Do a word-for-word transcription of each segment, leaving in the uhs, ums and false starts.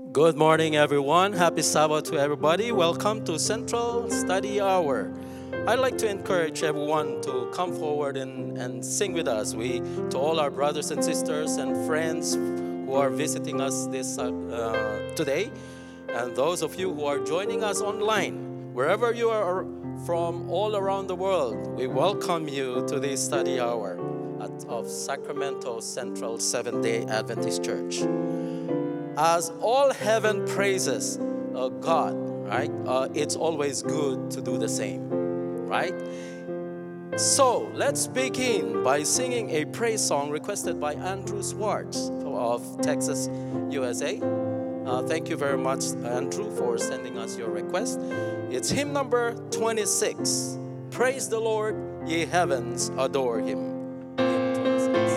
Good morning, everyone. Happy Sabbath to everybody. Welcome to Central Study Hour. I'd like to encourage everyone to come forward and, and sing with us. We, to all our brothers and sisters and friends who are visiting us this uh, uh, today, and those of you who are joining us online, wherever you are from all around the world, we welcome you to this study hour at, of Sacramento Central Seventh-day Adventist Church. As all heaven praises uh, God, right? Uh, it's always good to do the same, right? So let's begin by singing a praise song requested by Andrew Swartz of Texas, U S A. Uh, thank you very much, Andrew, for sending us your request. It's hymn number twenty-six. Praise the Lord, ye heavens, adore Him. Hymn twenty-six.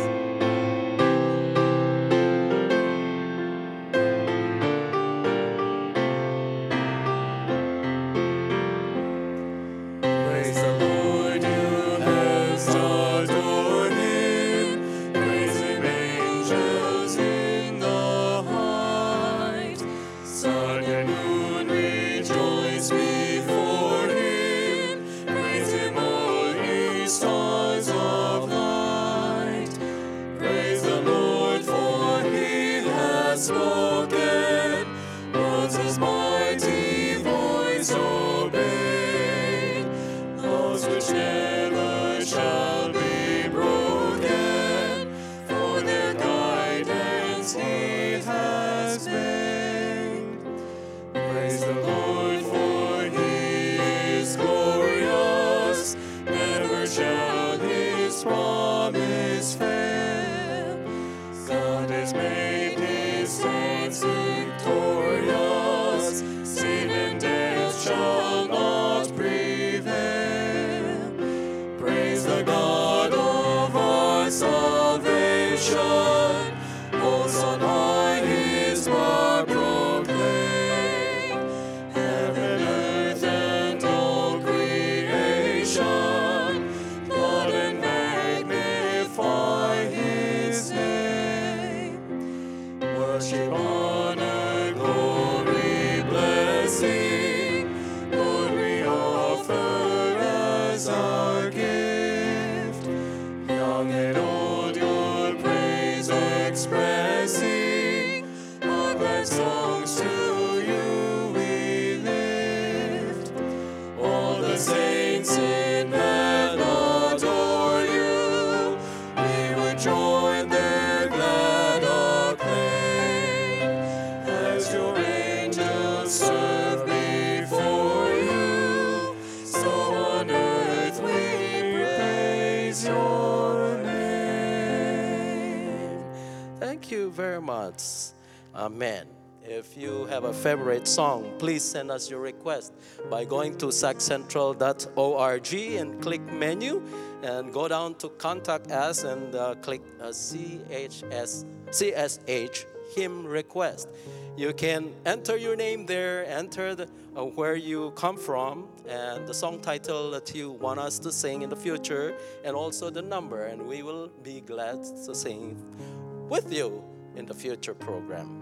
Amen. If you have a favorite song, please send us your request by going to sac central dot org and click menu and go down to contact us and uh, click uh, C H S, C S H hymn request. You can enter your name there, enter the, uh, where you come from and the song title that you want us to sing in the future and also the number, and we will be glad to sing with you in the future program.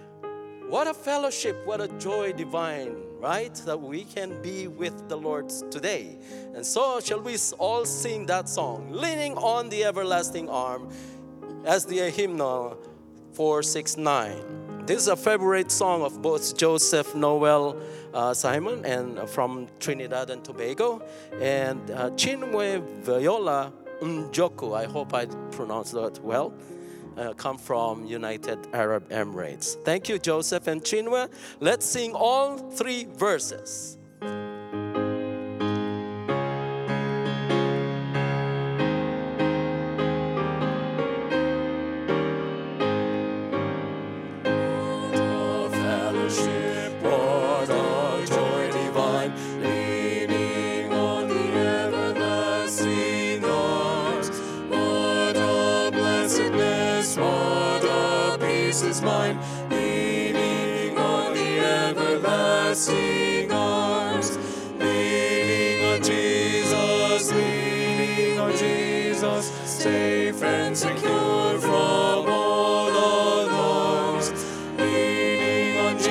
What a fellowship, what a joy divine, right? That we can be with the Lord today. And so shall we all sing that song, Leaning on the Everlasting Arm, as the hymnal four six nine. This is a favorite song of both Joseph Noel uh, Simon and uh, from Trinidad and Tobago, and uh, Chinwe Viola Njoku. I hope I pronounced that well. Uh, come from United Arab Emirates. Thank you, Joseph and Chinwe. Let's sing all three verses. Is mine, leaning on the everlasting arms, leaning on Jesus, leaning on Jesus, safe and secure from all alarms, leaning on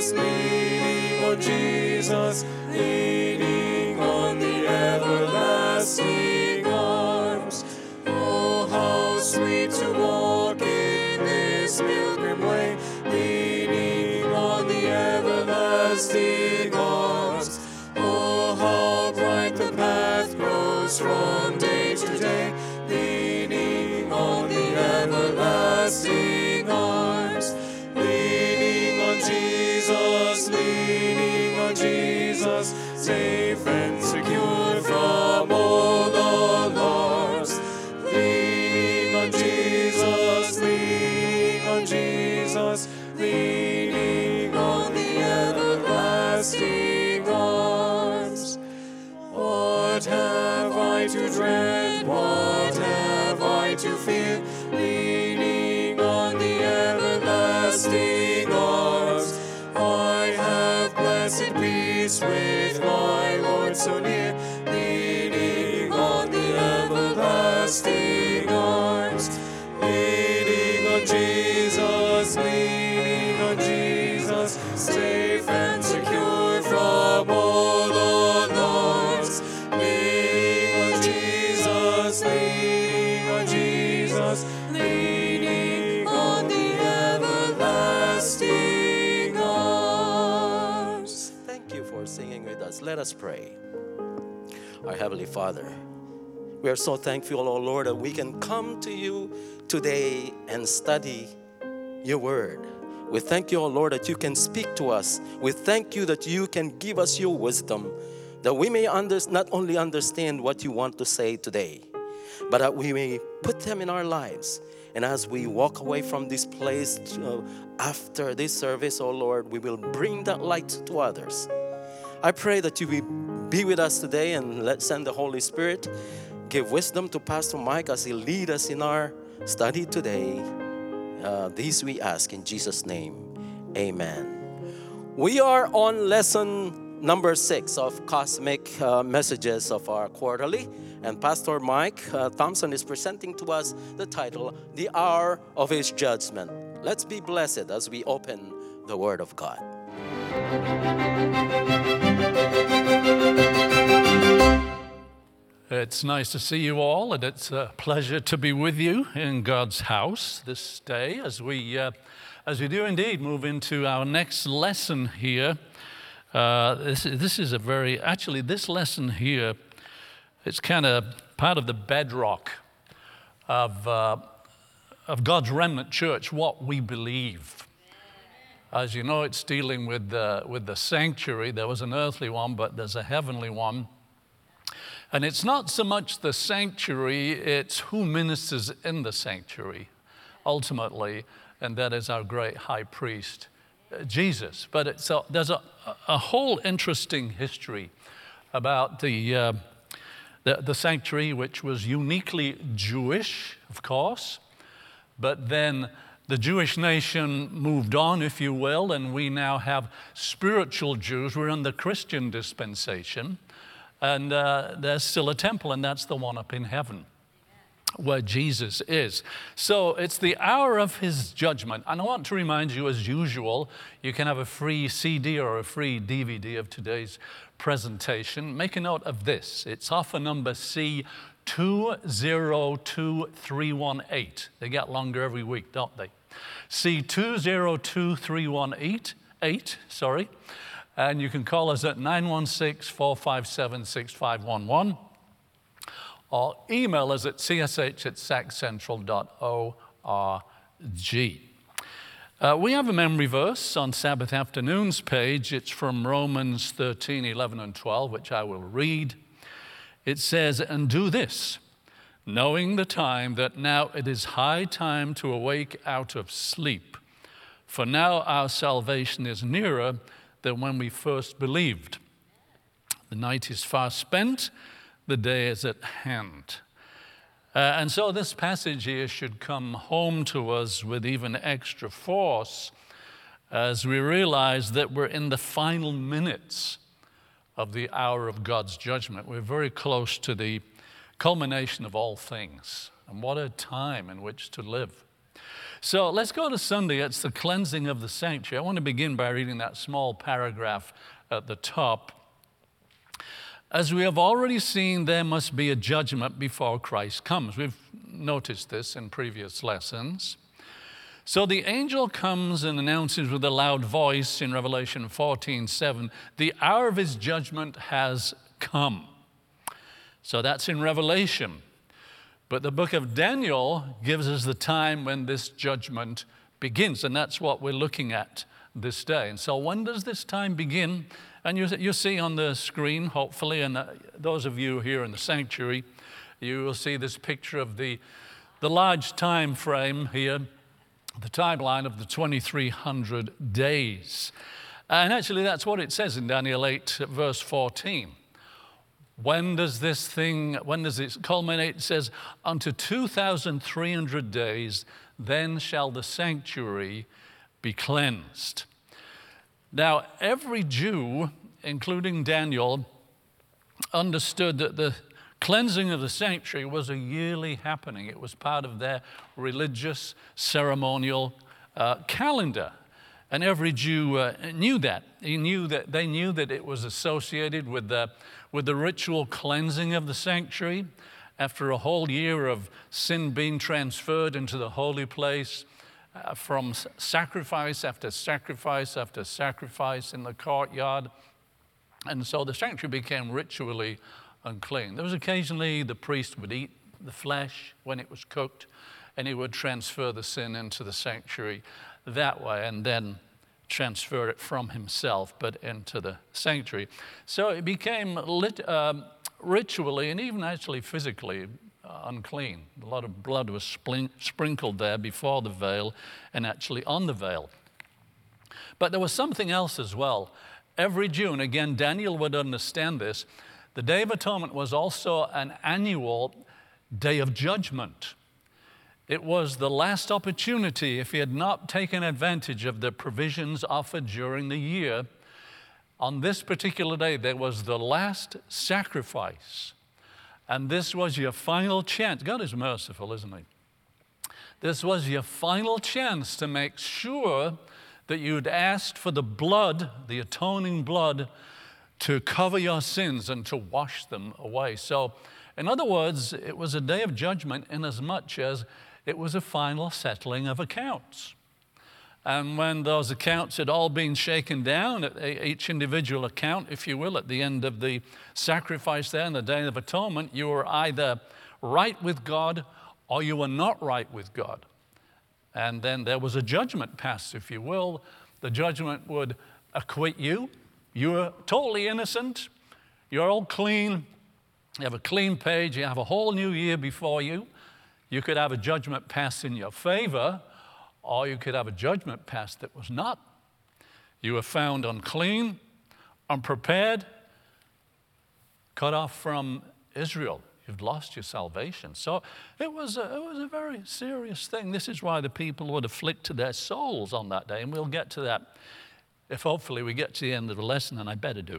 Jesus, leaning on Jesus, leaning on the everlasting arms. Oh, how sweet to walk in this pilgrim way, leaning on the everlasting arms. Oh, how bright the path grows from day to day, leaning on the everlasting arms. Leaning on Jesus, leaning on Jesus, safe and secure from all alarms. Leaning on Jesus, leaning on Jesus, leaning on the everlasting arms. What have I to dread? What have I to fear? Leaning on the everlasting arms. I have blessed peace with my Lord so near, leaning on the everlasting arms. Leaning on Jesus, leaning on Jesus, safe and secure from all alarms. Leaning on Jesus, leaning on Jesus, leaning on the everlasting arms. Thank you for singing with us. Let us pray. Our Heavenly Father, we are so thankful, oh Lord, that we can come to you today and study your word. We thank you, oh Lord, that you can speak to us. We thank you that you can give us your wisdom, that we may under, not only understand what you want to say today, but that we may put them in our lives. And as we walk away from this place uh, after this service, oh Lord, we will bring that light to others. I pray that you will be with us today and let send the Holy Spirit. Give wisdom to Pastor Mike as he leads us in our study today. Uh, these we ask in Jesus' name. Amen. We are on lesson number six of Cosmic uh, Messages of our quarterly. And Pastor Mike uh, Thompson is presenting to us the title, The Hour of His Judgment. Let's be blessed as we open the Word of God. It's nice to see you all, and it's a pleasure to be with you in God's house this day as we, uh, as we do indeed move into our next lesson here. Uh, this, this is a very, actually this lesson here, it's kind of part of the bedrock of, uh, of God's remnant church, what we believe. As you know, it's dealing with the, with the sanctuary. There was an earthly one, but there's a heavenly one. And it's not so much the sanctuary, it's who ministers in the sanctuary, ultimately, and that is our great high priest, uh, Jesus. But it's a, there's a, a whole interesting history about the, uh, the, the sanctuary, which was uniquely Jewish, of course, but then the Jewish nation moved on, if you will, and we now have spiritual Jews. We're in the Christian dispensation. And uh, there's still a temple, and that's the one up in heaven where Jesus is. So it's the hour of his judgment. And I want to remind you, as usual, you can have a free C D or a free D V D of today's presentation. Make a note of this. It's offer number C two zero two three one eight. They get longer every week, don't they? C two zero two three one eight, eight, sorry. And you can call us at nine one six, four five seven, six five one one or email us at c s h at sac central dot org. Uh, we have a memory verse on Sabbath afternoon's page. It's from Romans thirteen, eleven, and twelve, which I will read. It says, "And do this, knowing the time that now it is high time to awake out of sleep. For now our salvation is nearer than when we first believed. The night is far spent, the day is at hand." Uh, and so this passage here should come home to us with even extra force as we realize that we're in the final minutes of the hour of God's judgment. We're very close to the culmination of all things. And what a time in which to live. So let's go to Sunday. It's the cleansing of the sanctuary. I want to begin by reading that small paragraph at the top. As we have already seen, there must be a judgment before Christ comes. We've noticed this in previous lessons. So the angel comes and announces with a loud voice in Revelation fourteen seven, the hour of his judgment has come. So that's in Revelation. But the book of Daniel gives us the time when this judgment begins, and that's what we're looking at this day. And so when does this time begin? And you, you see on the screen, hopefully, and uh, those of you here in the sanctuary, you will see this picture of the, the large time frame here, the timeline of the twenty-three hundred days. And actually that's what it says in Daniel eight, verse fourteen. When does this thing, when does it culminate? It says, unto two thousand three hundred days, then shall the sanctuary be cleansed. Now, every Jew, including Daniel, understood that the cleansing of the sanctuary was a yearly happening. It was part of their religious ceremonial uh, calendar. And every Jew uh, knew that. He knew that. They knew that it was associated with the, with the ritual cleansing of the sanctuary. After a whole year of sin being transferred into the holy place, uh, from sacrifice after sacrifice after sacrifice in the courtyard. And so the sanctuary became ritually unclean. There was occasionally the priest would eat the flesh when it was cooked, and he would transfer the sin into the sanctuary that way, and then transfer it from himself, but into the sanctuary. So it became lit, um, ritually and even actually physically uh, unclean. A lot of blood was splin- sprinkled there before the veil and actually on the veil. But there was something else as well. Every Jew, and again, Daniel would understand this, the Day of Atonement was also an annual day of judgment. It was the last opportunity, if he had not taken advantage of the provisions offered during the year. On this particular day, there was the last sacrifice. And this was your final chance. God is merciful, isn't he? This was your final chance to make sure that you'd asked for the blood, the atoning blood, to cover your sins and to wash them away. So, in other words, it was a day of judgment inasmuch as it was a final settling of accounts. And when those accounts had all been shaken down, each individual account, if you will, at the end of the sacrifice there in the Day of Atonement, you were either right with God or you were not right with God. And then there was a judgment passed, if you will. The judgment would acquit you. You're totally innocent. You're all clean. You have a clean page. You have a whole new year before you. You could have a judgment passed in your favor, or you could have a judgment passed that was not. You were found unclean, unprepared, cut off from Israel. You've lost your salvation. So it was, a, it was a very serious thing. This is why the people would afflict their souls on that day, and we'll get to that if hopefully we get to the end of the lesson, and I better do.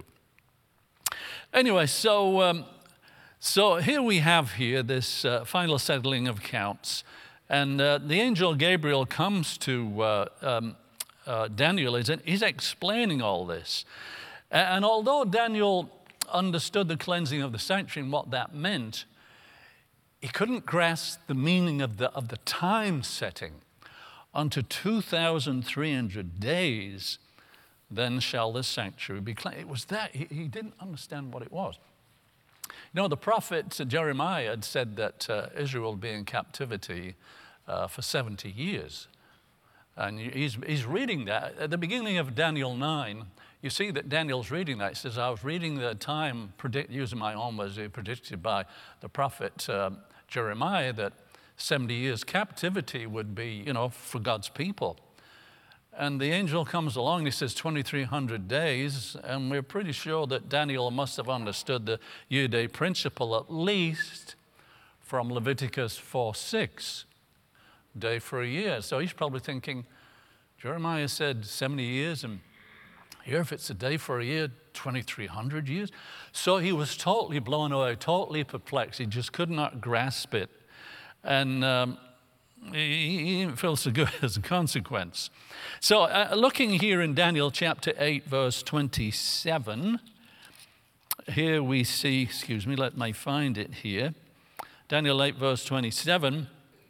Anyway, so... Um, So here we have here this uh, final settling of accounts. And uh, the angel Gabriel comes to uh, um, uh, Daniel. He's, he's explaining all this. And, and although Daniel understood the cleansing of the sanctuary and what that meant, he couldn't grasp the meaning of the, of the time setting. Unto two thousand three hundred days, then shall the sanctuary be cleansed. It was that. He, he didn't understand what it was. You know, the prophet Jeremiah had said that uh, Israel would be in captivity uh, for seventy years. And he's, he's reading that. At the beginning of Daniel nine, you see that Daniel's reading that. He says, I was reading the time, predict, using my own words, predicted by the prophet uh, Jeremiah, that seventy years captivity would be, you know, for God's people. And the angel comes along and he says twenty-three hundred days, and we're pretty sure that Daniel must have understood the year-day principle at least from Leviticus four six, day for a year. So he's probably thinking, Jeremiah said seventy years, and here if it's a day for a year, twenty-three hundred years. So he was totally blown away, totally perplexed. He just could not grasp it. And um, he, he didn't feel so good as a consequence. So uh, looking here in Daniel chapter eight, verse twenty-seven, here we see, excuse me, let me find it here. Daniel eight, verse twenty-seven.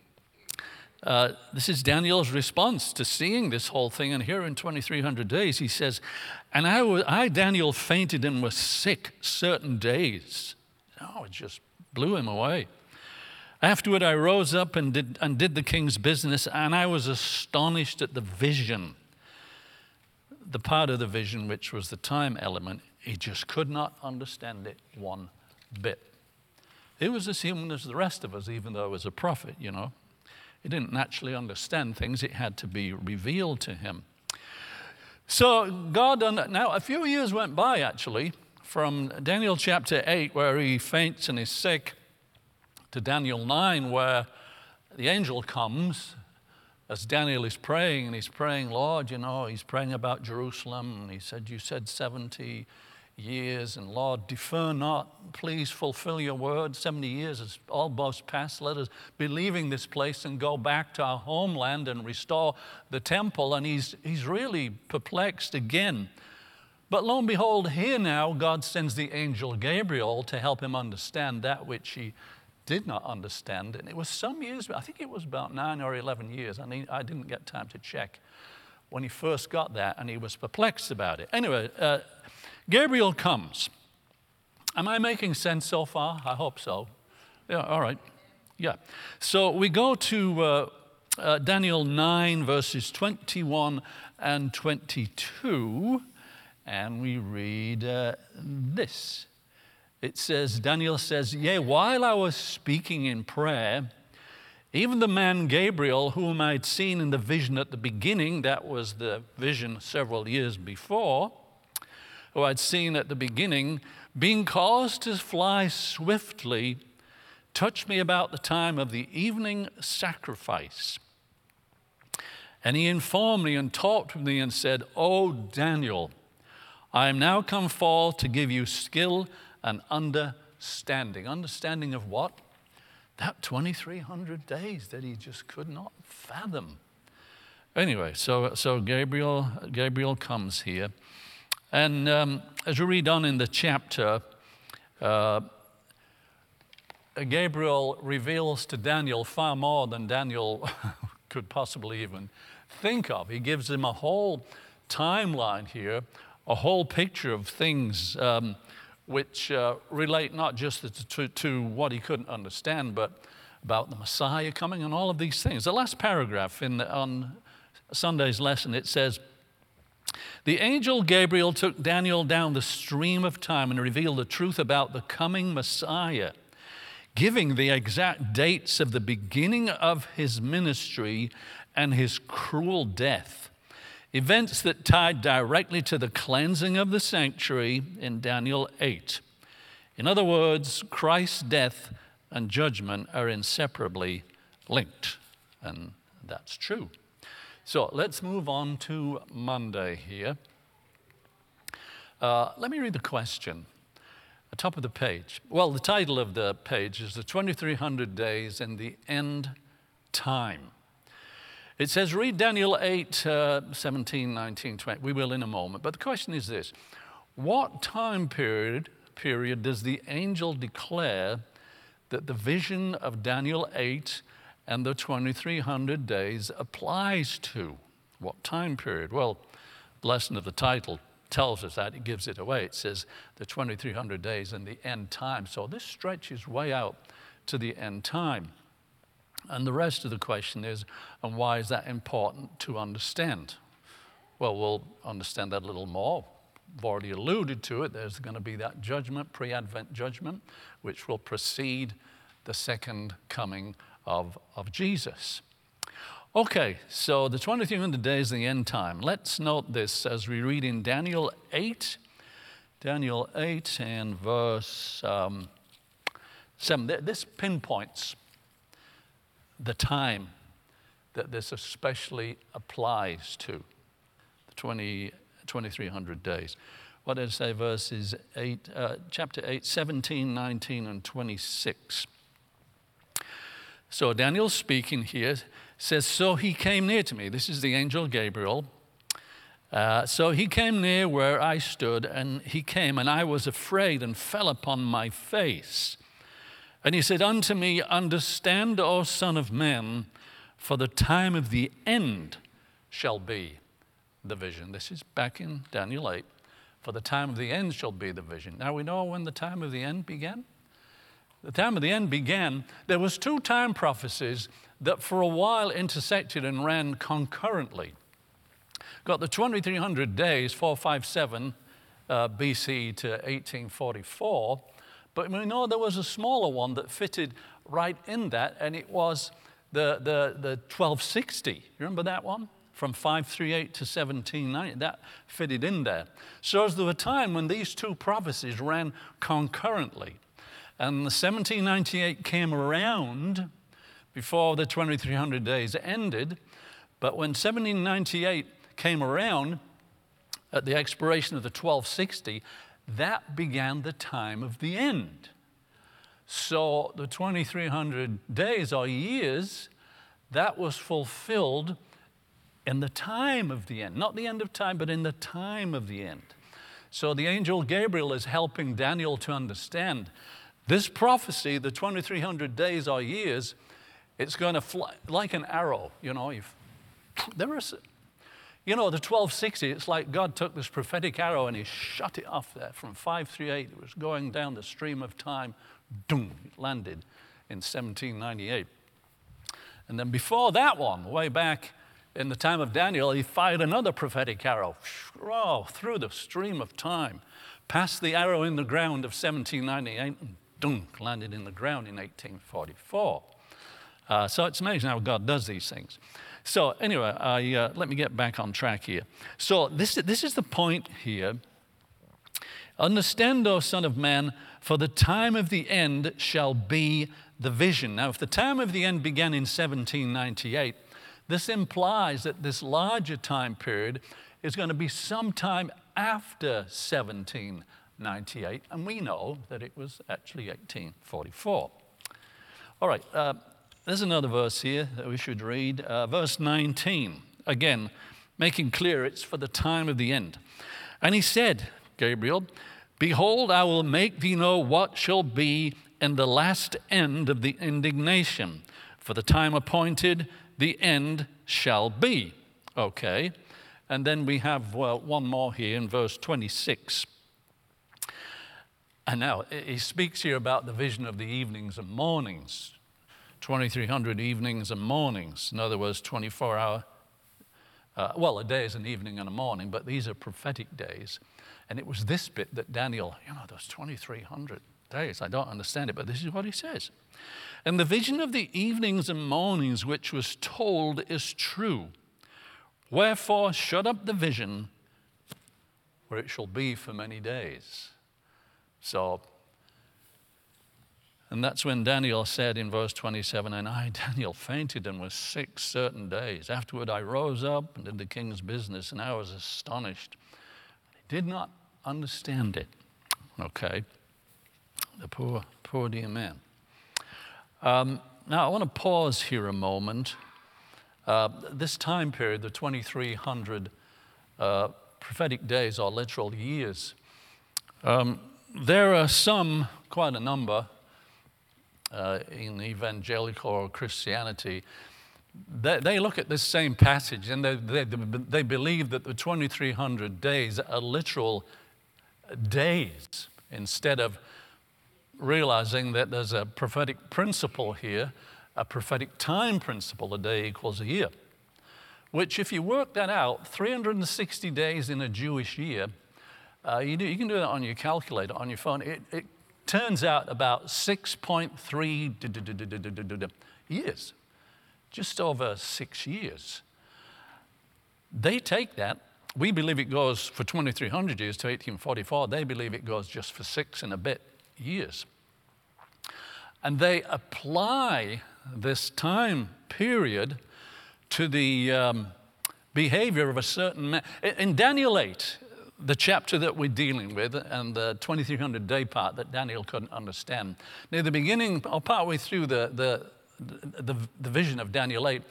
Uh, this is Daniel's response to seeing this whole thing. And here in twenty-three hundred days, he says, and I, was, I, Daniel, fainted and was sick certain days. Oh, it just blew him away. Afterward, I rose up and did, and did the king's business, and I was astonished at the vision. The part of the vision, which was the time element, he just could not understand it one bit. He was as human as the rest of us, even though he was a prophet, you know. He didn't naturally understand things. It had to be revealed to him. So God, now a few years went by, actually, from Daniel chapter eight, where he faints and is sick, to Daniel nine, where the angel comes as Daniel is praying, and he's praying, Lord, you know, he's praying about Jerusalem, and he said, you said seventy years, and Lord, defer not, please fulfill your word. seventy years is almost past. Let us be leaving this place and go back to our homeland and restore the temple. And he's, he's really perplexed again. But lo and behold, here now, God sends the angel Gabriel to help him understand that which he did not understand. And it was some years, I think it was about nine or eleven years. I mean, I didn't get time to check when he first got that, and he was perplexed about it. Anyway, uh, Gabriel comes. Am I making sense so far? I hope so. Yeah, all right. Yeah. So we go to uh, uh, Daniel nine, verses twenty-one and twenty-two, and we read uh, this. It says, Daniel says, yea, while I was speaking in prayer, even the man Gabriel, whom I had seen in the vision at the beginning, that was the vision several years before, who I'd seen at the beginning, being caused to fly swiftly, touched me about the time of the evening sacrifice. And he informed me and talked with me and said, O Daniel, I am now come forth to give you skill and understanding. Understanding of what? That twenty-three hundred days that he just could not fathom. Anyway, so, so Gabriel, Gabriel comes here. And um, as we read on in the chapter, uh, Gabriel reveals to Daniel far more than Daniel could possibly even think of. He gives him a whole timeline here, a whole picture of things um, which uh, relate not just to, to what he couldn't understand, but about the Messiah coming and all of these things. The last paragraph in the, on Sunday's lesson, it says, the angel Gabriel took Daniel down the stream of time and revealed the truth about the coming Messiah, giving the exact dates of the beginning of his ministry and his cruel death, events that tied directly to the cleansing of the sanctuary in Daniel eight. In other words, Christ's death and judgment are inseparably linked, and that's true. So let's move on to Monday here. Uh, let me read the question. The top of the page. Well, the title of the page is The twenty-three hundred Days and the End Time. It says, read Daniel eight, uh, seventeen, nineteen, twenty. We will in a moment. But the question is this. What time period, period does the angel declare that the vision of Daniel eight and the twenty-three hundred days applies to? What time period? Well, the lesson of the title tells us that. It gives it away. It says the twenty-three hundred days and the end time. So this stretches way out to the end time. And the rest of the question is, and why is that important to understand? Well, we'll understand that a little more. I've already alluded to it. There's going to be that judgment, pre-Advent judgment, which will precede the second coming of, of Jesus. Okay, so the twenty-three hundred days and the end time. Let's note this as we read in Daniel eight, Daniel eight and verse um, seven. This pinpoints the time that this especially applies to, the twenty, twenty-three hundred days. What did I say? Verses eight, uh, chapter eight, seventeen, nineteen, and twenty-six. So Daniel's speaking here. says, so he came near to me. This is the angel Gabriel. Uh, so he came near where I stood, and he came, and I was afraid and fell upon my face. And he said unto me, understand, O Son of Man, for the time of the end shall be the vision. This is back in Daniel eight. For the time of the end shall be the vision. Now we know when the time of the end began. The time of the end began, there was two time prophecies that for a while intersected and ran concurrently. Got the twenty-three hundred days, four fifty-seven uh, B C to eighteen forty-four, but we know there was a smaller one that fitted right in that, and it was the, the, the twelve sixty. You remember that one? From five thirty-eight to seventeen ninety, that fitted in there. So there was a time when these two prophecies ran concurrently. And the seventeen ninety-eight came around before the twenty-three hundred days ended. But when seventeen ninety-eight came around, at the expiration of the twelve sixty, that began the time of the end. So the twenty-three hundred days or years, that was fulfilled in the time of the end. Not the end of time, but in the time of the end. So the angel Gabriel is helping Daniel to understand this prophecy, the twenty-three hundred days or years, it's going to fly like an arrow. You know, if there is, you know, the twelve sixty, it's like God took this prophetic arrow and he shot it off there from five thirty-eight. It was going down the stream of time. Boom, it landed in seventeen ninety-eight. And then before that one, way back in the time of Daniel, he fired another prophetic arrow oh, through the stream of time, past the arrow in the ground of seventeen ninety-eight, and dunk, landed in the ground in eighteen forty-four. Uh, so it's amazing how God does these things. So anyway, I, uh, let me get back on track here. So this, this is the point here. Understand, O Son of Man, for the time of the end shall be the vision. Now, if the time of the end began in seventeen ninety-eight, this implies that this larger time period is going to be sometime after seventeen ninety-eight, and we know that it was actually eighteen forty-four. All right, uh, there's another verse here that we should read, uh, verse nineteen. Again, making clear it's for the time of the end. And he said, Gabriel, behold, I will make thee know what shall be in the last end of the indignation. For the time appointed, the end shall be. Okay, and then we have well, one more here in verse twenty-six. And now, he speaks here about the vision of the evenings and mornings, twenty-three hundred evenings and mornings. In other words, twenty-four hour, uh, well, a day is an evening and a morning, but these are prophetic days. And it was this bit that Daniel, you know, those twenty-three hundred days, I don't understand it, but this is what he says. And the vision of the evenings and mornings which was told is true. Wherefore, shut up the vision, where it shall be for many days. So, and that's when Daniel said in verse twenty-seven, and I, Daniel, fainted and was sick certain days. Afterward I rose up and did the king's business, and I was astonished. I did not understand it. Okay, the poor, poor dear man. Um, now I want to pause here a moment. Uh, this time period, the twenty-three hundred uh, prophetic days or literal years, um, there are some, quite a number, uh, in evangelical Christianity, they, they look at this same passage and they, they, they believe that the twenty-three hundred days are literal days instead of realizing that there's a prophetic principle here, a prophetic time principle, a day equals a year, which if you work that out, three hundred sixty days in a Jewish year, uh, you, do, you can do that on your calculator, on your phone, it, it turns out about six point three years, just over six years. They take that, we believe it goes for twenty-three hundred years to eighteen forty-four, they believe it goes just for six and a bit years. And they apply this time period to the um, behavior of a certain man. In Daniel eight, the chapter that we're dealing with, and the twenty-three hundred day part that Daniel couldn't understand, near the beginning, or partway through the, the, the, the vision of Daniel eight,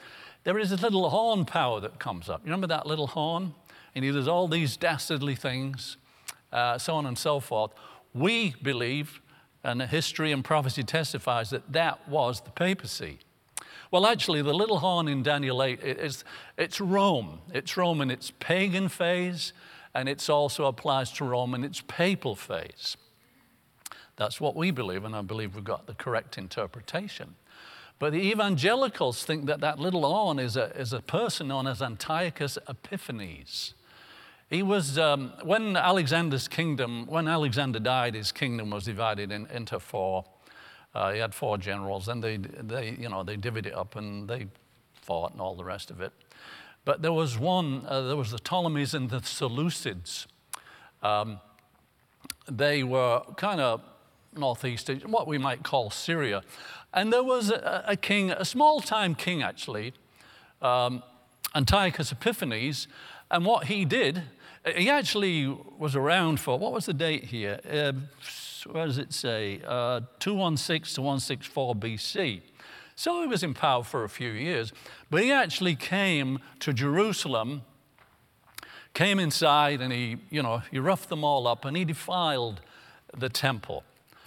there is this little horn power that comes up. You remember that little horn? And he does all these dastardly things, uh, so on and so forth. We believe, and history and prophecy testifies, that that was the papacy. Well, actually, the little horn in Daniel eight, it is, it's Rome. It's Rome in its pagan phase, and it also applies to Rome in its papal phase. That's what we believe, and I believe we've got the correct interpretation. But the evangelicals think that that little horn is a, is a person known as Antiochus Epiphanes. He was, um, when Alexander's kingdom, when Alexander died, his kingdom was divided in, into four. Uh, he had four generals, and they, they, you know, they divvied it up, and they fought and all the rest of it. But there was one, uh, there was the Ptolemies and the Seleucids. Um, they were kind of northeast, what we might call Syria. And there was a, a king, a small-time king, actually, um, Antiochus Epiphanes, and what he did, he actually was around for, what was the date here? Uh, where does it say? Uh, two sixteen to one sixty-four B C. So he was in power for a few years, but he actually came to Jerusalem, came inside, and he, you know, he roughed them all up, and he defiled the temple.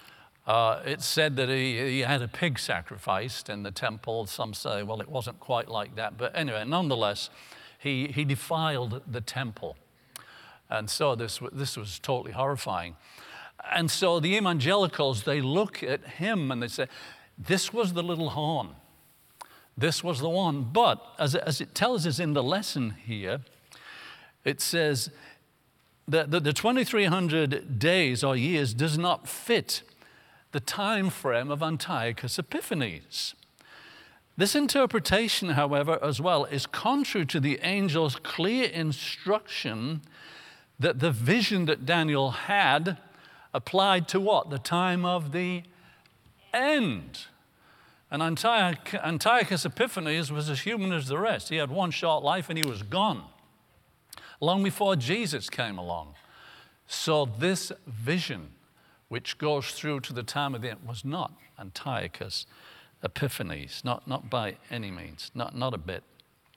Uh, it's said that he, he had a pig sacrificed in the temple. Some say, well, it wasn't quite like that. But anyway, nonetheless, he, he defiled the temple. And so this, this was totally horrifying. And so the evangelicals, they look at him and they say, this was the little horn. This was the one. But as, as it tells us in the lesson here, it says that the, the twenty-three hundred days or years does not fit the time frame of Antiochus Epiphanes. This interpretation, however, as well, is contrary to the angel's clear instruction that the vision that Daniel had applied to what? The time of the end. And Antioch- Antiochus Epiphanes was as human as the rest. He had one short life and he was gone, long before Jesus came along. So this vision, which goes through to the time of the end, was not Antiochus Epiphanes, not, not by any means, not, not a bit.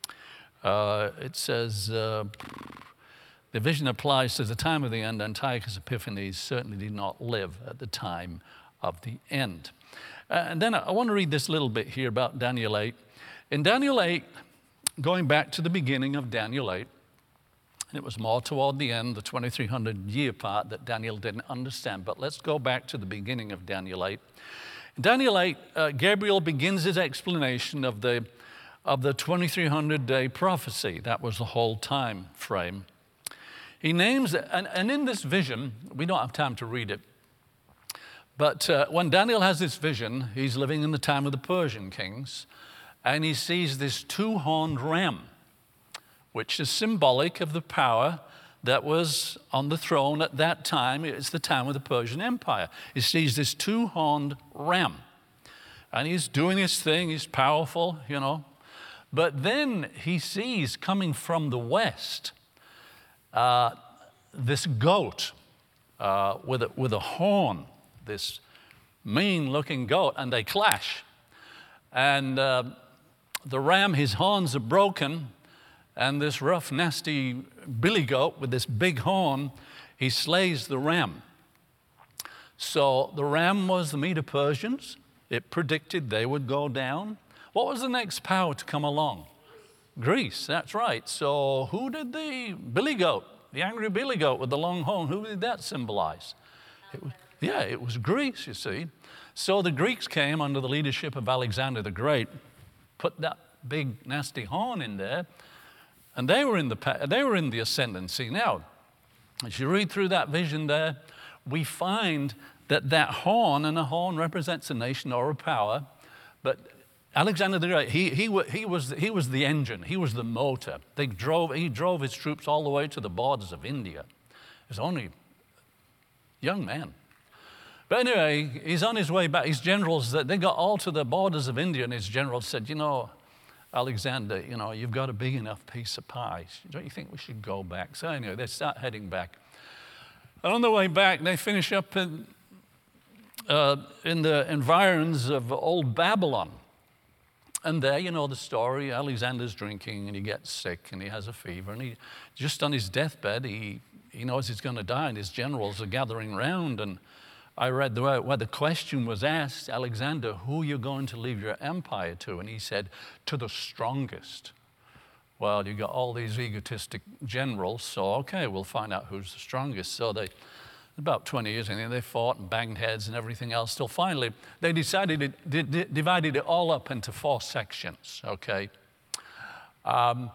Uh, it says, uh, the vision applies to the time of the end. Antiochus Epiphanes certainly did not live at the time of the end. Uh, and then I, I want to read this little bit here about Daniel eight. In Daniel eight, going back to the beginning of Daniel eight, and it was more toward the end, the twenty-three hundred year part that Daniel didn't understand. But let's go back to the beginning of Daniel eight. In Daniel eight, uh, Gabriel begins his explanation of the, of the twenty-three hundred day prophecy. That was the whole time frame. He names it, and, and in this vision, we don't have time to read it, but uh, when Daniel has this vision, he's living in the time of the Persian kings, and he sees this two-horned ram, which is symbolic of the power that was on the throne at that time. It's the time of the Persian Empire. He sees this two-horned ram, and he's doing his thing. He's powerful, you know. But then he sees coming from the west uh, this goat uh, with, a, with a horn, this mean-looking goat, and they clash. And uh, the ram, his horns are broken, and this rough, nasty billy goat with this big horn, he slays the ram. So the ram was the Medo-Persians. It predicted they would go down. What was the next power to come along? Greece, that's right. So who did the billy goat, the angry billy goat with the long horn, who did that symbolize? It was, yeah, it was Greece, you see. So the Greeks came under the leadership of Alexander the Great, put that big, nasty horn in there, and they were in the they were in the ascendancy. Now, as you read through that vision there, we find that that horn, and a horn represents a nation or a power, but Alexander the Great, he, he, he, was, he was the engine, he was the motor. They drove, he drove his troops all the way to the borders of India. He was only a young man. But anyway, he's on his way back. His generals, they got all to the borders of India, and his generals said, you know, Alexander, you know, you've got a big enough piece of pie. Don't you think we should go back? So anyway, they start heading back. And on the way back, they finish up in, uh, in the environs of old Babylon. And there, you know the story, Alexander's drinking and he gets sick and he has a fever. And he, just on his deathbed, he, he knows he's going to die and his generals are gathering round. And I read the, where the question was asked, Alexander, who are you going to leave your empire to? And he said, to the strongest. Well, you got all these egotistic generals, so okay, we'll find out who's the strongest. So they, about twenty years, and they fought and banged heads and everything else. Till finally, they decided it, d- d- divided it all up into four sections. Okay, um,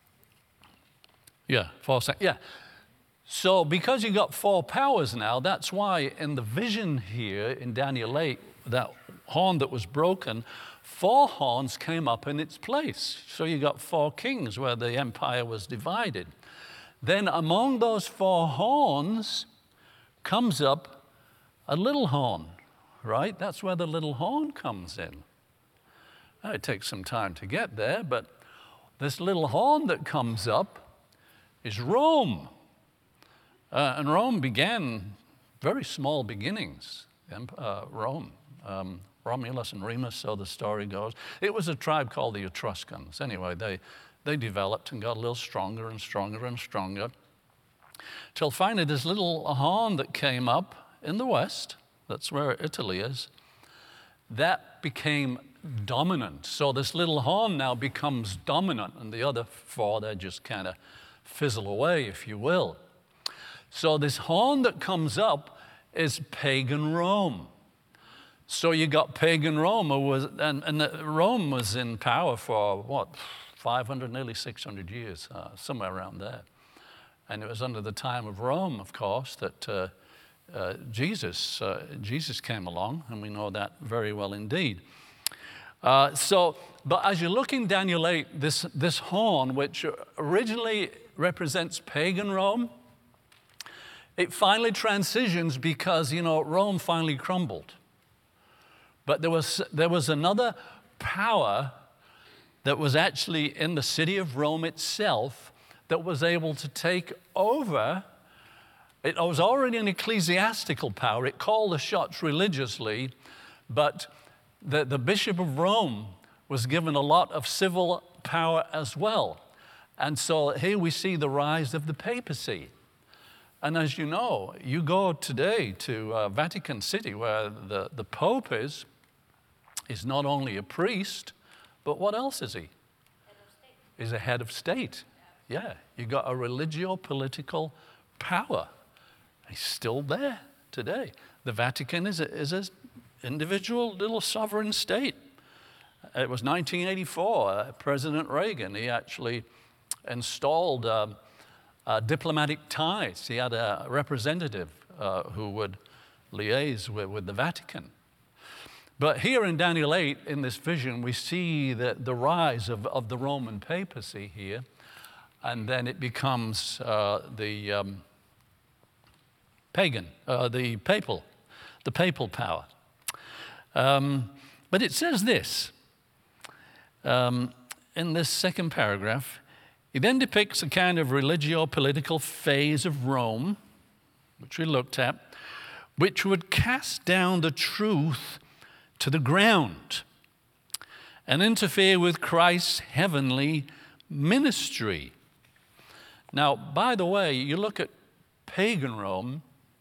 yeah, four sections. Yeah. So because you got four powers now, that's why in the vision here in Daniel eight, that horn that was broken, four horns came up in its place. So you got four kings where the empire was divided. Then among those four horns comes up a little horn, right? That's where the little horn comes in. Now, it takes some time to get there, but this little horn that comes up is Rome. Uh, and Rome began very small beginnings, uh, Rome. Um, Romulus and Remus, so the story goes. It was a tribe called the Etruscans. Anyway, they, they developed and got a little stronger and stronger and stronger, till finally this little horn that came up in the west, that's where Italy is, that became dominant. So this little horn now becomes dominant, and the other four, they just kind of fizzle away, if you will. So this horn that comes up is pagan Rome. So you got pagan Rome, was, and, and the, Rome was in power for, what, five hundred, nearly six hundred years, uh, somewhere around there. And it was under the time of Rome, of course, that uh, uh, Jesus, uh, Jesus came along, and we know that very well indeed. Uh, so, but as you look in Daniel eight, this, this horn, which originally represents pagan Rome, it finally transitions because, you know, Rome finally crumbled. But there was, there was another power that was actually in the city of Rome itself that was able to take over. It was already an ecclesiastical power. It called the shots religiously, but the, the Bishop of Rome was given a lot of civil power as well. And so here we see the rise of the papacy. And as you know, you go today to uh, Vatican City, where the, the Pope is, is not only a priest, but what else is he? Head of state. He's a head of state. Yeah, you got a religio-political power. He's still there today. The Vatican is a, is an individual little sovereign state. It was nineteen eighty-four, uh, President Reagan, he actually installed uh, uh, diplomatic ties. He had a representative uh, who would liaise with, with the Vatican. But here in Daniel eight, in this vision, we see the, the rise of, of the Roman papacy here, and then it becomes uh, the um, pagan, uh, the papal, the papal power. Um, but it says this, um, in this second paragraph, he then depicts a kind of religio-political phase of Rome, which we looked at, which would cast down the truth to the ground and interfere with Christ's heavenly ministry. Now, by the way, you look at pagan Rome,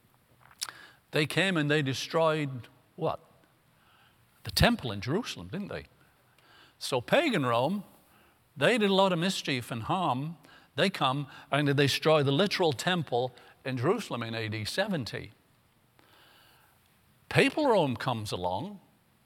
they came and they destroyed what? The temple in Jerusalem, didn't they? So pagan Rome, they did a lot of mischief and harm. They come and they destroy the literal temple in Jerusalem in A D seventy. Papal Rome comes along,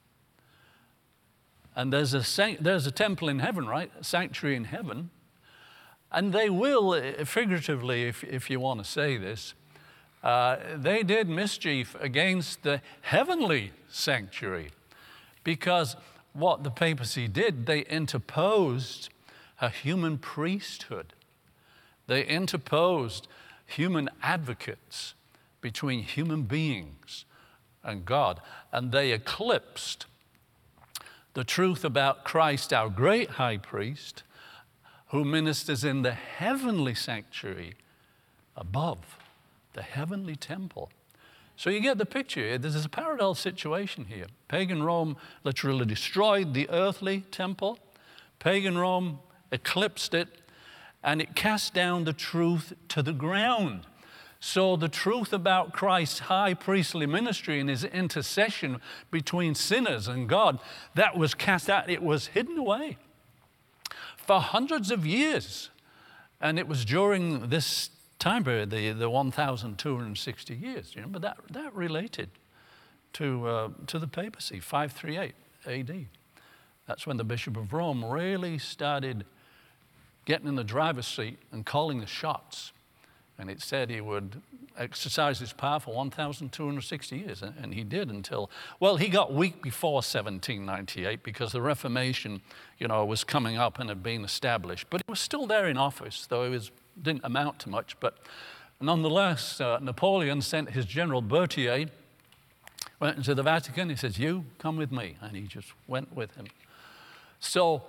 and there's a, there's a temple in heaven, right? A sanctuary in heaven. And they will, figuratively, if, if you want to say this, uh, they did mischief against the heavenly sanctuary, because what the papacy did, they interposed a human priesthood. They interposed human advocates between human beings and God, and they eclipsed the truth about Christ, our great high priest, who ministers in the heavenly sanctuary above, the heavenly temple. So you get the picture. There's a parallel situation here. Pagan Rome literally destroyed the earthly temple. Pagan Rome eclipsed it, and it cast down the truth to the ground. So the truth about Christ's high priestly ministry and his intercession between sinners and God, that was cast out. It was hidden away for hundreds of years. And it was during this time period, the, the one thousand two hundred sixty years, you know, but that, that related to, uh, to the papacy, five thirty-eight A D. That's when the Bishop of Rome really started getting in the driver's seat and calling the shots. And it said he would exercise his power for one thousand two hundred sixty years, and he did until, well, he got weak before seventeen ninety-eight because the Reformation, you know, was coming up and had been established. But he was still there in office, though it was, didn't amount to much. But nonetheless, uh, Napoleon sent his General Berthier, went into the Vatican. He says, "You come with me," and he just went with him. So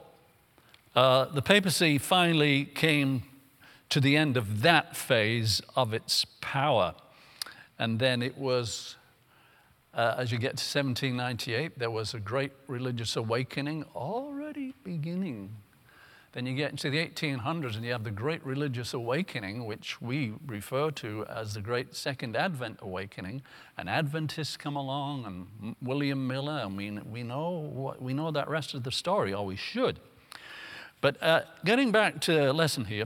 uh, the papacy finally came to the end of that phase of its power. And then it was, uh, as you get to seventeen ninety-eight, there was a great religious awakening already beginning. Then you get into the eighteen hundreds and you have the Great Religious Awakening, which we refer to as the Great Second Advent Awakening. And Adventists come along, and William Miller. I mean, we know what, we know that rest of the story, or we should. But uh, getting back to the lesson here,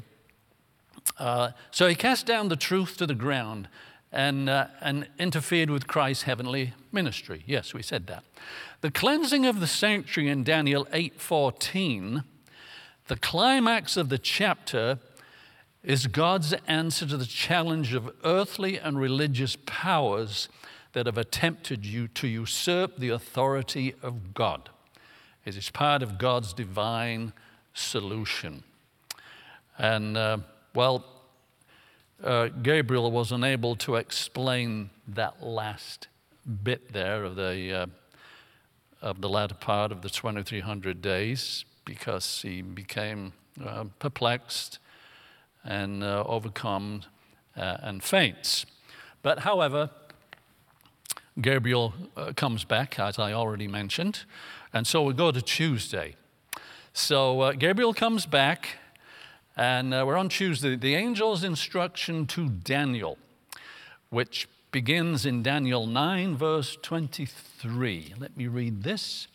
Uh, so he cast down the truth to the ground and, uh, and interfered with Christ's heavenly ministry. Yes, we said that. The cleansing of the sanctuary in Daniel eight fourteen, the climax of the chapter, is God's answer to the challenge of earthly and religious powers that have attempted you to usurp the authority of God. It is part of God's divine solution. And uh, Well, uh, Gabriel was unable to explain that last bit there of the uh, of the latter part of the twenty-three hundred days because he became uh, perplexed and uh, overcome uh, and faints. But however, Gabriel uh, comes back, as I already mentioned, and so we go to Tuesday. So uh, Gabriel comes back. And uh, we're on Tuesday. The angel's instruction to Daniel, which begins in Daniel nine, verse twenty-three. Let me read this.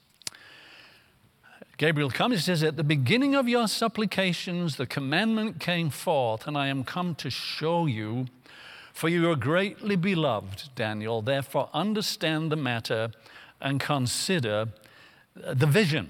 Gabriel comes, he says, "At the beginning of your supplications, the commandment came forth, and I am come to show you, for you are greatly beloved, Daniel. Therefore, understand the matter and consider the vision."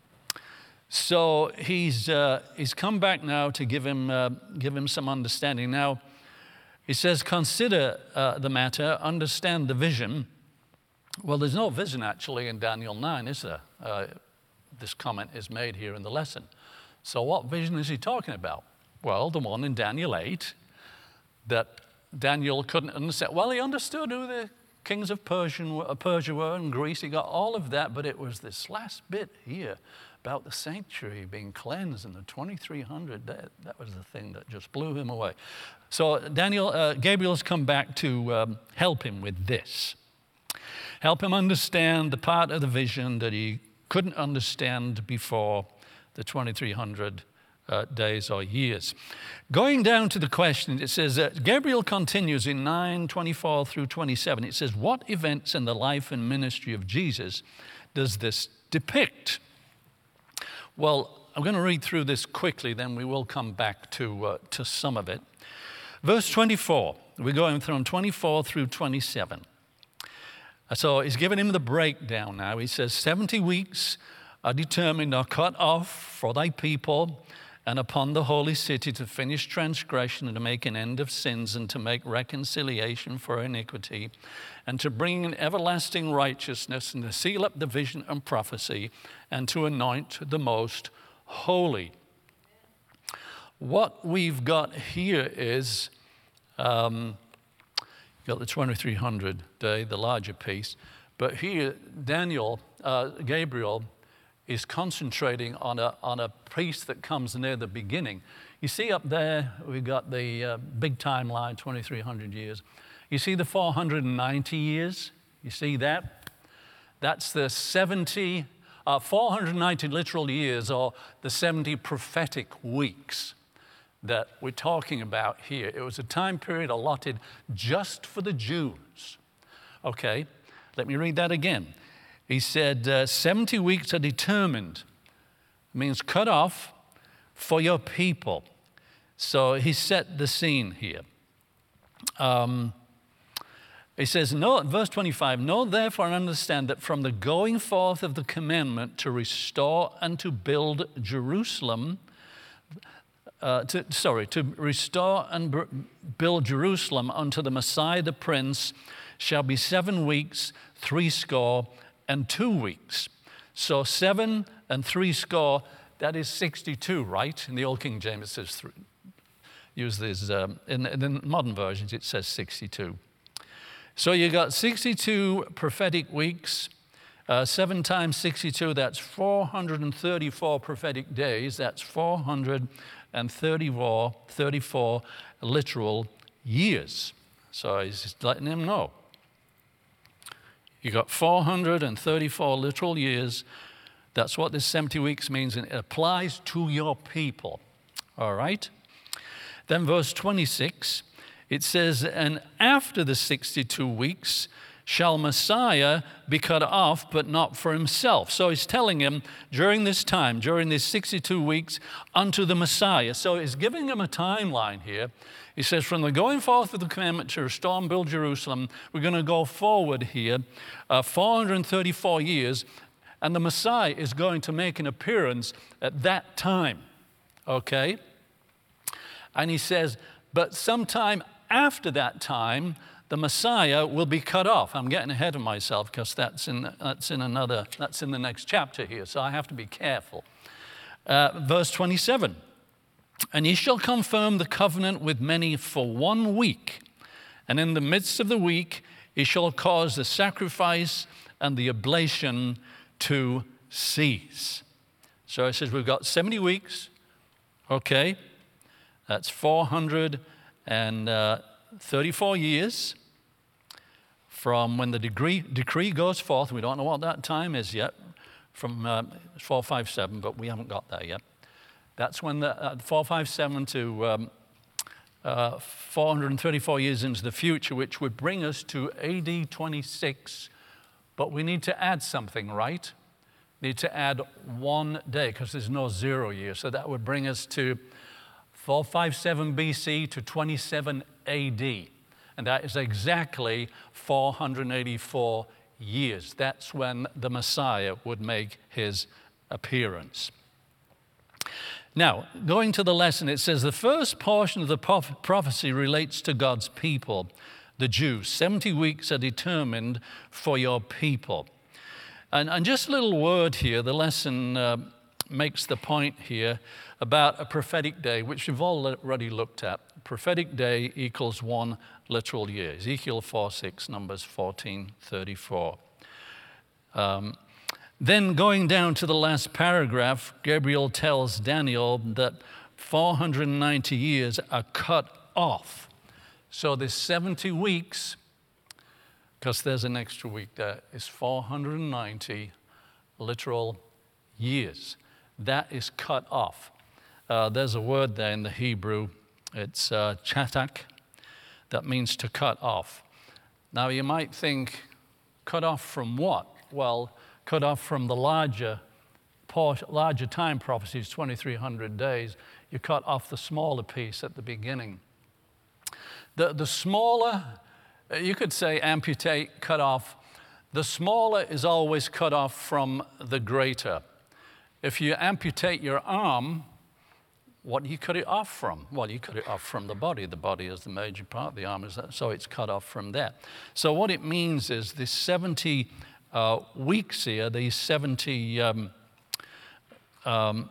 So he's uh, he's come back now to give him uh, give him some understanding. Now, he says, "Consider uh, the matter, understand the vision." Well, there's no vision actually in Daniel nine, is there? Uh, this comment is made here in the lesson. So what vision is he talking about? Well, the one in Daniel eight that Daniel couldn't understand. Well, he understood who the kings of Persia, Persia were and Greece. He got all of that, but it was this last bit here about the sanctuary being cleansed in the twenty-three hundred. That, that was the thing that just blew him away. So Daniel, uh, Gabriel's come back to um, help him with this. Help him understand the part of the vision that he couldn't understand before the twenty-three hundred uh, days or years. Going down to the question, it says, uh, Gabriel continues in nine twenty-four through twenty-seven. It says, "What events in the life and ministry of Jesus does this depict?" Well, I'm going to read through this quickly, then we will come back to, uh, to some of it. Verse twenty-four, we're going from twenty-four through twenty-seven. So he's giving him the breakdown now. He says, seventy weeks are determined or cut off for thy people and upon the holy city to finish transgression and to make an end of sins and to make reconciliation for iniquity and to bring in everlasting righteousness and to seal up the vision and prophecy and to anoint the most holy. What we've got here is, um, you've got the twenty-three hundred day, the larger piece, but here Daniel, uh, Gabriel, is concentrating on a, on a piece that comes near the beginning. You see up there, we've got the uh, big timeline, twenty-three hundred years. You see the four hundred ninety years? You see that? That's the seventy, uh, four hundred ninety literal years, or the seventy prophetic weeks that we're talking about here. It was a time period allotted just for the Jews. Okay, let me read that again. He said, uh, seventy weeks are determined, means cut off for your people. So he set the scene here. Um, he says, no, verse twenty-five, know therefore and understand that from the going forth of the commandment to restore and to build Jerusalem, uh, to, sorry, to restore and b- build Jerusalem unto the Messiah the Prince shall be seven weeks, three score, and two weeks. So seven and three score, that is sixty-two, right? In the Old King James it says three. Use this, um, in, in the modern versions it says sixty-two. So you got sixty-two prophetic weeks, uh, seven times sixty-two, that's four hundred thirty-four prophetic days, that's four hundred thirty-four, thirty-four literal years. So he's just letting him know. You got four hundred thirty-four literal years. That's what this seventy weeks means, and it applies to your people. All right? Then verse twenty-six, it says, and after the sixty-two weeks shall Messiah be cut off, but not for himself. So he's telling him during this time, during these sixty-two weeks, unto the Messiah. So he's giving him a timeline here. He says, from the going forth of the commandment to restore and build Jerusalem, we're going to go forward here, uh, four hundred thirty-four years, and the Messiah is going to make an appearance at that time, okay? And he says, but sometime after that time, the Messiah will be cut off. I'm getting ahead of myself because that's in, that's in another, that's in the next chapter here, so I have to be careful. Uh, verse twenty-seven, and he shall confirm the covenant with many for one week, and in the midst of the week he shall cause the sacrifice and the oblation to cease. So it says we've got seventy weeks, okay? That's four hundred thirty-four years from when the decree, decree goes forth. We don't know what that time is yet, from uh, four five seven, but we haven't got there yet. That's when the uh, four five seven to um, uh, four hundred thirty-four years into the future, which would bring us to A D twenty-six. But we need to add something, right? Need to add one day because there's no zero year. So that would bring us to four five seven B C to twenty-seven A D. And that is exactly four hundred eighty-four years. That's when the Messiah would make his appearance. Now, going to the lesson, it says the first portion of the prophecy relates to God's people, the Jews. seventy weeks are determined for your people. And, and just a little word here, the lesson uh, makes the point here about a prophetic day, which we've already looked at. Prophetic day equals one literal year. Ezekiel four six, Numbers fourteen thirty-four. Um, then going down to the last paragraph, Gabriel tells Daniel that four hundred ninety years are cut off. So there's seventy weeks, because there's an extra week there, is four hundred ninety literal years. That is cut off. Uh, there's a word there in the Hebrew. It's uh, chatak. That means to cut off. Now you might think, cut off from what? Well, cut off from the larger, larger time prophecies, twenty-three hundred days. You cut off the smaller piece at the beginning. The, the smaller, you could say amputate, cut off. The smaller is always cut off from the greater. If you amputate your arm, what do you cut it off from? Well, you cut it off from the body. The body is the major part, the arm is that, so it's cut off from there. So what it means is this seventy uh, weeks here, these seventy, um, um,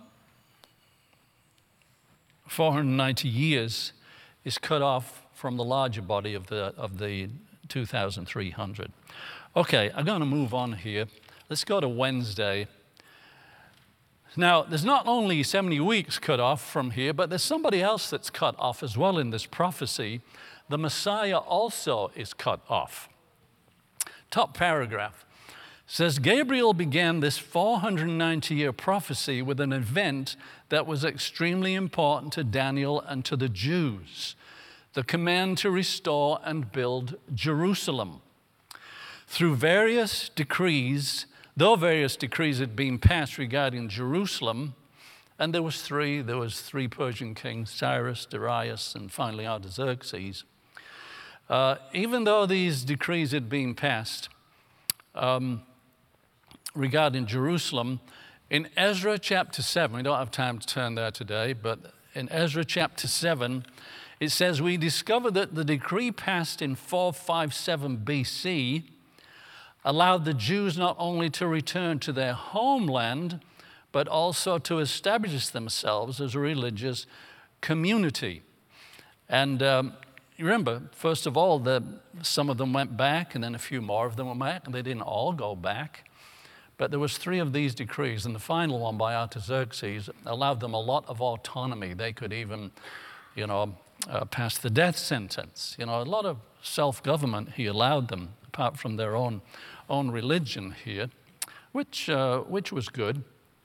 four hundred ninety years is cut off from the larger body of the, of the two thousand three hundred. Okay, I'm going to move on here. Let's go to Wednesday. Now, there's not only seventy weeks cut off from here, but there's somebody else that's cut off as well in this prophecy. The Messiah also is cut off. Top paragraph says, Gabriel began this four hundred ninety year prophecy with an event that was extremely important to Daniel and to the Jews, the command to restore and build Jerusalem. Through various decrees, though various decrees had been passed regarding Jerusalem, and there was three, there was three Persian kings, Cyrus, Darius, and finally Artaxerxes. Uh, even though these decrees had been passed um, regarding Jerusalem, in Ezra chapter seven, we don't have time to turn there today, but in Ezra chapter seven, it says, we discover that the decree passed in four fifty-seven B C allowed the Jews not only to return to their homeland, but also to establish themselves as a religious community. And um, you remember, first of all, the, some of them went back, and then a few more of them went back, and they didn't all go back. But there was three of these decrees, and the final one by Artaxerxes allowed them a lot of autonomy. They could even, you know, uh, pass the death sentence. You know, a lot of self-government he allowed them, apart from their own own religion here, which uh, which was good.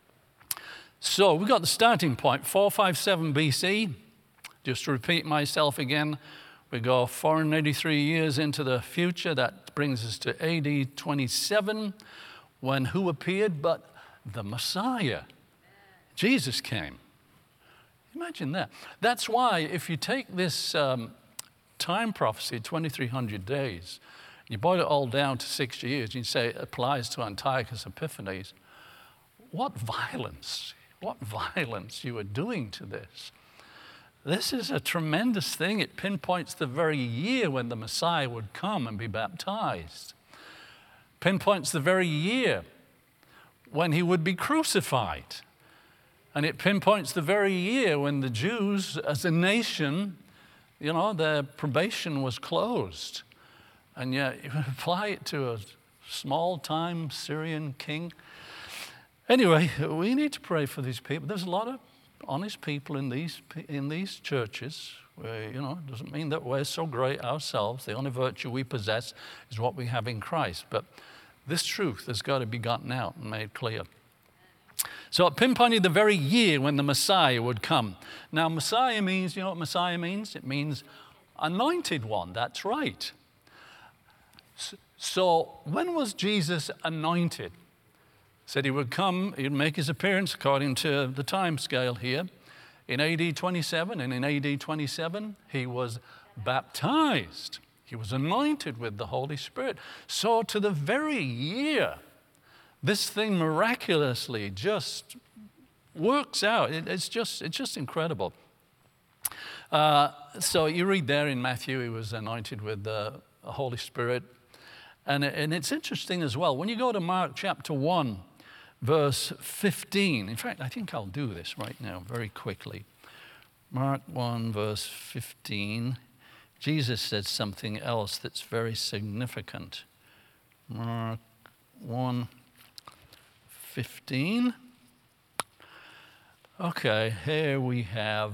So we got the starting point, four fifty-seven B C. Just to repeat myself again, we go four hundred eighty-three years into the future. That brings us to A D twenty-seven, when who appeared but the Messiah? Jesus came. Imagine that. That's why if you take this um, time prophecy, twenty-three hundred days, you boil it all down to sixty years, you say it applies to Antiochus Epiphanes. What violence, what violence you are doing to this. This is a tremendous thing. It pinpoints the very year when the Messiah would come and be baptized. Pinpoints the very year when he would be crucified. And it pinpoints the very year when the Jews as a nation, you know, their probation was closed. And yet you apply it to a small-time Syrian king. Anyway, we need to pray for these people. There's a lot of honest people in these in these churches. Where, you know, it doesn't mean that we're so great ourselves. The only virtue we possess is what we have in Christ. But this truth has got to be gotten out and made clear. So it pinpointed the very year when the Messiah would come. Now, Messiah means, you know what Messiah means? It means anointed one. That's right. So when was Jesus anointed? Said he would come, he'd make his appearance according to the time scale here in A D twenty-seven, and in A D twenty-seven he was baptized. He was anointed with the Holy Spirit. So to the very year, this thing miraculously just works out. It, it's just it's just incredible. Uh, so you read there in Matthew, he was anointed with the Holy Spirit. And, and it's interesting as well. When you go to Mark chapter one, verse fifteen. In fact, I think I'll do this right now very quickly. Mark one, verse fifteen. Jesus said something else that's very significant. Mark one, fifteen. Okay, here we have,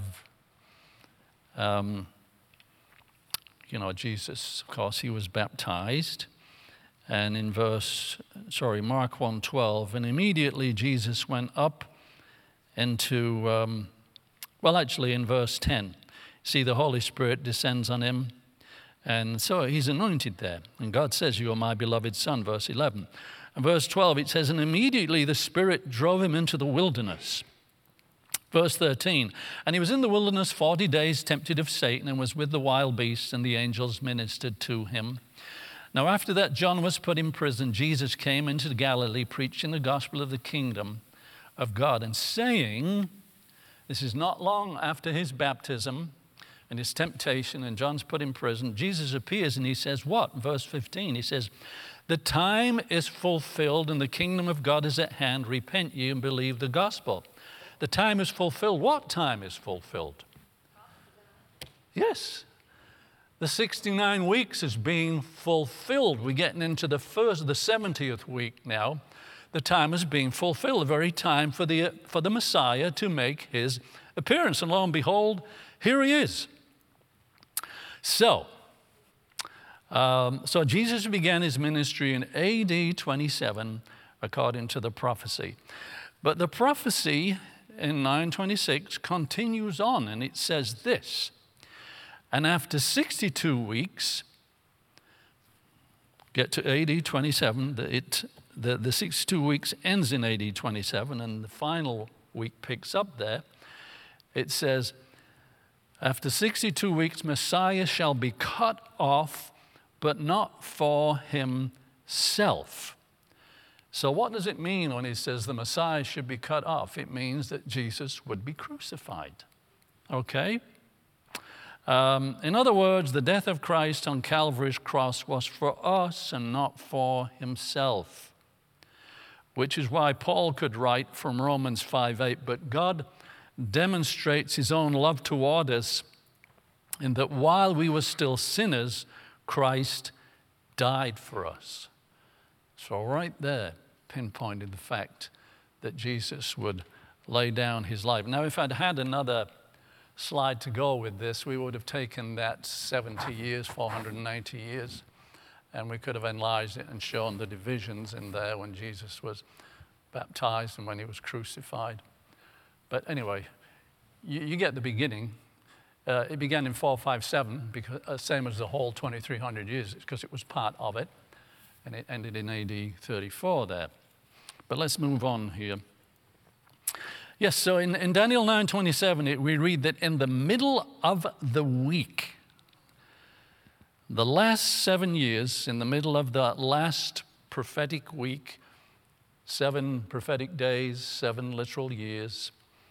um, you know, Jesus, of course, he was baptized. And in verse, sorry, Mark one twelve, and immediately Jesus went up into, um, well, actually in verse ten, see the Holy Spirit descends on him. And so he's anointed there. And God says, you are my beloved son, verse eleven. And verse twelve, it says, and immediately the Spirit drove him into the wilderness. Verse thirteen, and he was in the wilderness forty days, tempted of Satan, and was with the wild beasts, and the angels ministered to him. Now after that John was put in prison, Jesus came into Galilee, preaching the gospel of the kingdom of God, and saying, this is not long after his baptism and his temptation, and John's put in prison. Jesus appears and he says what? Verse fifteen, he says, the time is fulfilled and the kingdom of God is at hand. Repent ye and believe the gospel. The time is fulfilled. What time is fulfilled? Yes. The sixty-nine weeks is being fulfilled. We're getting into the first, the seventieth week now. the time is being fulfilled, the very time for the, for the Messiah to make his appearance. And lo and behold, here he is. So, um, so Jesus began his ministry in A D twenty-seven, according to the prophecy. But the prophecy in nine twenty-six continues on, and it says this: and after sixty-two weeks, get to A D twenty-seven, the, it, the, the sixty-two weeks ends in A D twenty-seven, and the final week picks up there. It says, after sixty-two weeks, Messiah shall be cut off, but not for himself. So what does it mean when he says the Messiah should be cut off? It means that Jesus would be crucified. Okay? Um, in other words, the death of Christ on Calvary's cross was for us and not for himself, which is why Paul could write from Romans five eight, but God demonstrates his own love toward us in that while we were still sinners, Christ died for us. So right there, pinpointed the fact that Jesus would lay down his life. Now, if I'd had another slide to go with this, we would have taken that seventy years, four hundred ninety years, and we could have enlarged it and shown the divisions in there when Jesus was baptized and when he was crucified. But anyway, you, you get the beginning. Uh, it began in four fifty-seven, because, uh, same as the whole twenty-three hundred years, because it was part of it, and it ended in A D thirty-four there. But let's move on here. Yes, so in, in Daniel nine twenty-seven, it, we read that in the middle of the week, the last seven years, in the middle of the last prophetic week, seven prophetic days, seven literal years,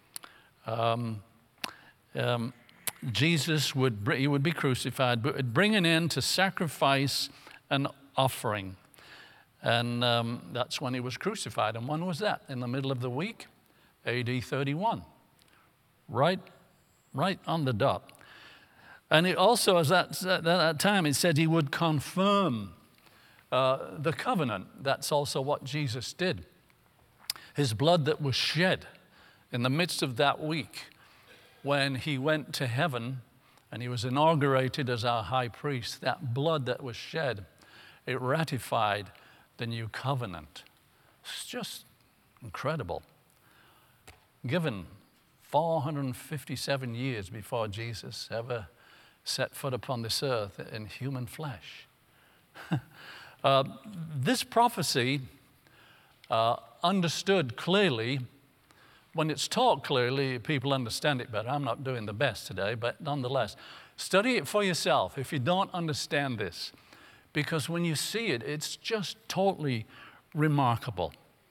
um, um, Jesus would, he would be crucified, but would bring an end to sacrifice and offering. And um, that's when he was crucified. And when was that? In the middle of the week? A D thirty-one. Right, right on the dot. And it also, as that, at that time, it said he would confirm uh, the covenant. That's also what Jesus did. His blood that was shed in the midst of that week when he went to heaven and he was inaugurated as our high priest, that blood that was shed, it ratified the new covenant. It's just incredible. Given four hundred fifty-seven years before Jesus ever set foot upon this earth in human flesh. uh, this prophecy uh, understood clearly. When it's taught clearly, people understand it better. I'm not doing the best today, but nonetheless, study it for yourself if you don't understand this, because when you see it, it's just totally remarkable.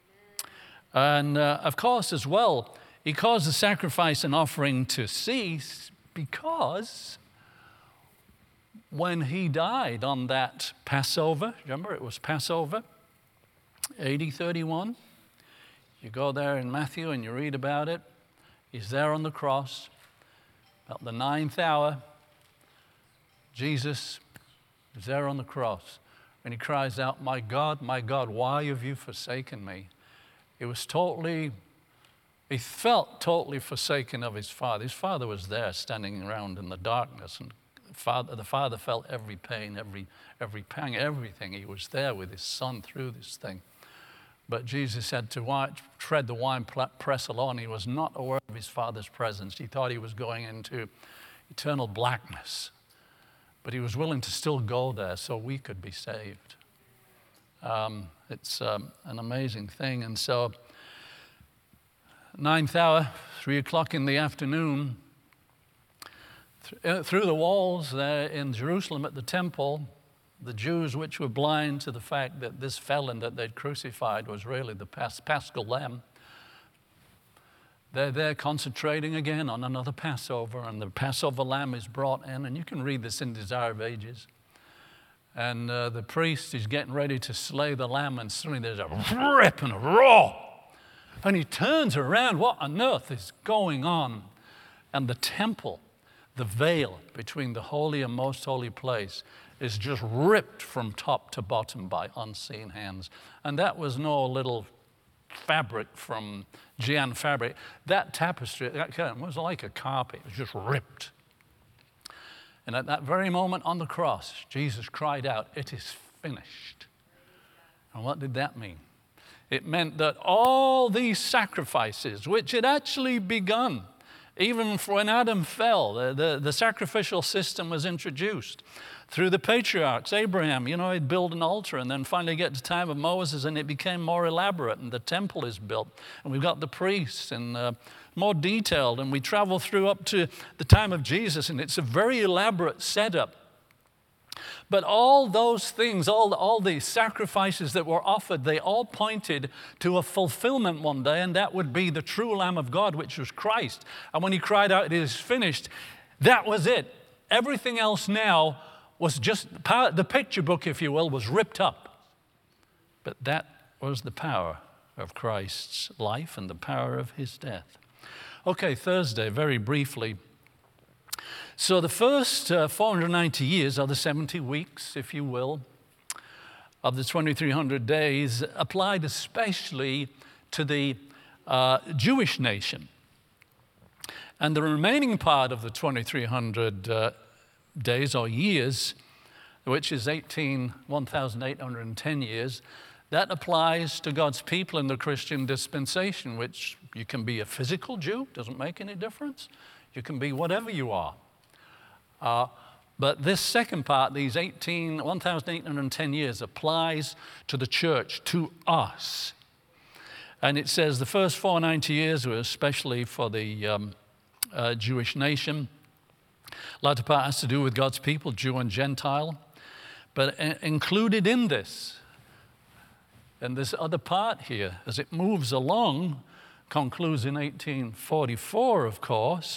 And uh, of course, as well, he caused the sacrifice and offering to cease because when he died on that Passover, remember it was Passover, A D thirty-one. You go there in Matthew and you read about it. He's there on the cross. About the ninth hour, Jesus is there on the cross. And he cries out, "My God, my God, why have you forsaken me?" He was totally, he felt totally forsaken of his Father. His Father was there standing around in the darkness. And the Father, the Father felt every pain, every, every pang, everything. He was there with his Son through this thing. But Jesus had to tread the wine press alone. He was not aware of his Father's presence. He thought he was going into eternal blackness. But he was willing to still go there so we could be saved. Um, it's um, an amazing thing. And so, ninth hour, three o'clock in the afternoon, th- through the walls there in Jerusalem at the temple, the Jews, which were blind to the fact that this felon that they'd crucified was really the pas- paschal lamb, they're there concentrating again on another Passover, and the Passover lamb is brought in, and you can read this in Desire of Ages. And uh, the priest is getting ready to slay the lamb, and suddenly there's a rip and a roar. And he turns around, what on earth is going on? And the temple, the veil between the holy and most holy place, is just ripped from top to bottom by unseen hands. And that was no little fabric from Gian Fabric. That tapestry, that curtain was like a carpet. It was just ripped. And at that very moment on the cross, Jesus cried out, "It is finished." And what did that mean? It meant that all these sacrifices, which had actually begun, even when Adam fell, the, the, the sacrificial system was introduced. Through the patriarchs, Abraham, you know, he'd build an altar, and then finally get to the time of Moses, and it became more elaborate, and the temple is built. And we've got the priests, and uh, more detailed, and we travel through up to the time of Jesus, and it's a very elaborate setup. But all those things, all, all the sacrifices that were offered, they all pointed to a fulfillment one day, and that would be the true Lamb of God, which was Christ. And when he cried out, "It is finished," that was it. Everything else now was just, the picture book, if you will, was ripped up. But that was the power of Christ's life and the power of his death. Okay, Thursday, very briefly. So the first uh, four hundred ninety years, or the seventy weeks, if you will, of the twenty-three hundred days, applied especially to the uh, Jewish nation. And the remaining part of the twenty-three hundred uh, days or years, which is eighteen, one thousand eight hundred ten years, that applies to God's people in the Christian dispensation, which you can be a physical Jew, doesn't make any difference. You can be whatever you are. Uh, but this second part, these eighteen, one thousand eight hundred ten years, applies to the church, to us. And it says the first four hundred ninety years were especially for the um, uh, Jewish nation. Latter part has to do with God's people, Jew and Gentile. But uh, included in this, and this other part here, as it moves along, concludes in eighteen forty-four, of course,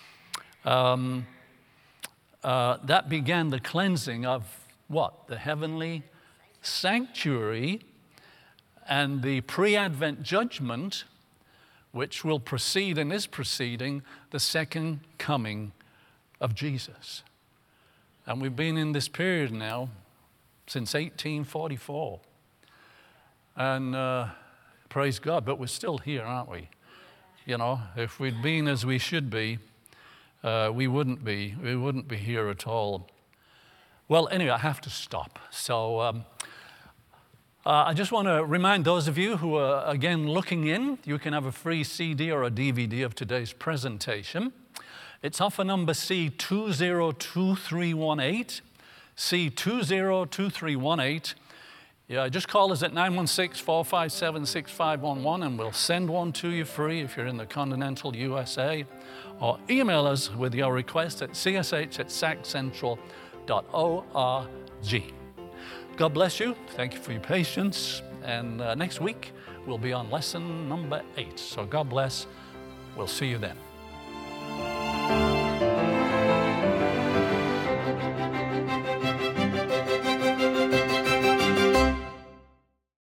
um, uh, that began the cleansing of what? The heavenly sanctuary and the pre-Advent judgment, which will precede and is preceding the second coming of Jesus. And we've been in this period now since eighteen forty-four. And uh, praise God, but we're still here, aren't we? You know, if we'd been as we should be, uh, we wouldn't be. We wouldn't be here at all. Well, anyway, I have to stop. So um, uh, I just want to remind those of you who are, again, looking in, you can have a free C D or a D V D of today's presentation. It's offer number C two zero two three one eight, C two zero two three one eight. Yeah, just call us at nine one six, four five seven, six five one one and we'll send one to you free if you're in the continental U S A. Or email us with your request at c s h at sac central dot org. God bless you. Thank you for your patience. And uh, next week we'll be on lesson number eight. So God bless. We'll see you then.